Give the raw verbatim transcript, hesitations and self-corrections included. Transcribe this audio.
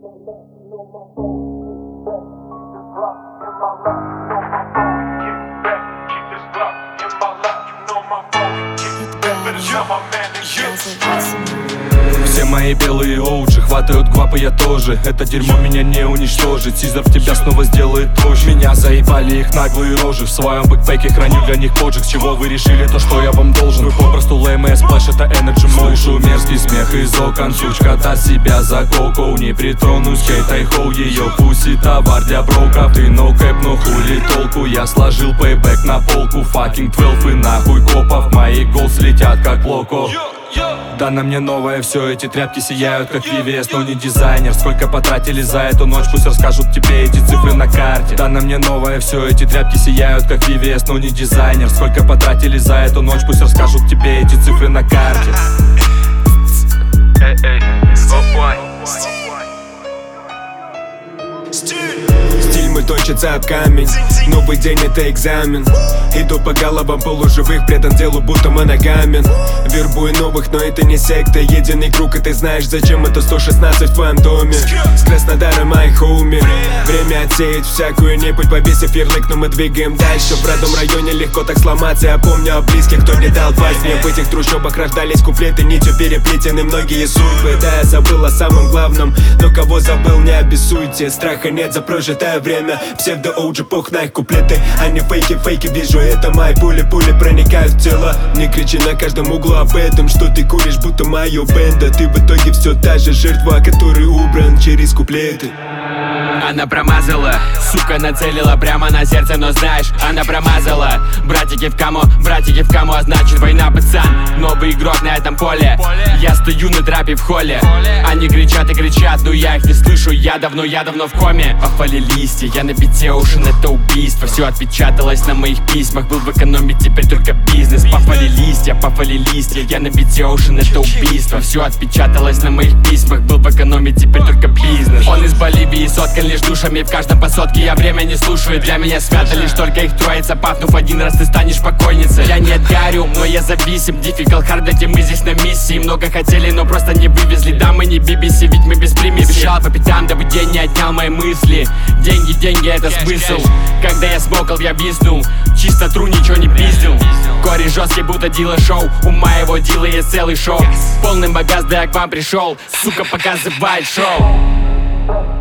Все мои белые оуджи хватают гвапы, я тоже. Это дерьмо меня не уничтожит. Сизер в тебя снова сделает позже. Меня заебали их наглые рожи. В своем бэкпэке храню для них поджиг. С чего вы решили то, что я вам должен? Вы попросту леймые, сплэш, это энерджи мой. Слышу мерзкий смех из окон. Сучка та себя за коко. Не притронусь, хейт, айхоу. Ее пуси товар для броков. Ты ноукэп, но хули толку. Я сложил пейбэк на полку. Факинг твелв и нахуй копов. Мои голс летят как локо. Да на мне новое, все эти тряпки сияют как ви ви эс, но не дизайнер. Сколько потратили за эту ночь, пусть расскажут тебе эти цифры на карте. Да на мне новое, все эти тряпки сияют как ви ви эс, но не дизайнер. Сколько потратили за эту ночь, пусть расскажут тебе эти цифры на карте. Стиль мой точится об камень. Новый день это экзамен. Иду по головам полуживых, предан делу будто моногамен. Вербую новых, но это не секта. Единый круг, и ты знаешь, зачем это сто шестнадцать в твоем доме. С Краснодара мои хоуми. Время отсеять всякую непуть, повесив ярлык, но мы двигаем дальше. В родном районе легко так сломаться. Я помню о близких, кто не дал пасть мне. В этих трущобах рождались куплеты, нитью переплетены многие судьбы. Да, я забыл о самом главном, но кого забыл, не обессуйте. Страха нет за прожитое время. Псевдо-оуджи, пух на их куплеты. Они фейки, фейки, вижу это. Мои пули, пули проникают в тело. Не кричи на каждом углу об этом, что ты куришь, будто мою бенда. Ты в итоге все та же жертва, который убран через куплеты. Она промазала, сука нацелила прямо на сердце, но знаешь, она промазала. Братики в камо, братики в камо, а значит война, пацан. Новый игрок на этом поле. Я стою на трапе в холле. Они кричат и кричат, но я их не слышу. Я давно, я давно в коме. Попали листья, я на бите ушен, это убийство. Все отпечаталось на моих письмах. Был в экономе, теперь только бизнес. Попали листья, попали листья. Я на бите ушен, это убийство. Все отпечаталось на моих письмах. Был в экономе, теперь только бизнес. Он из Боливии, соткан лишь душами. В каждом посотке я время не слушаю. Для меня свято лишь только их троица. Пахнув один раз, ты станешь покойницей. Я не Эдгариум, но я зависим. Difficult hard, ведь мы здесь на миссии. Много хотели, но просто не вывезли. Да, мы не би би си, ведь мы без премии. Бежал по пятам, дабы день не отнял мои мысли. Деньги, деньги, это смысл. Когда я смокал, я виснул. Чисто тру, ничего не пиздил. Кори жесткий, будто дила шоу. У моего дила есть целый шоу. Полным богатств, да я к вам пришел. Сука, показывает шоу.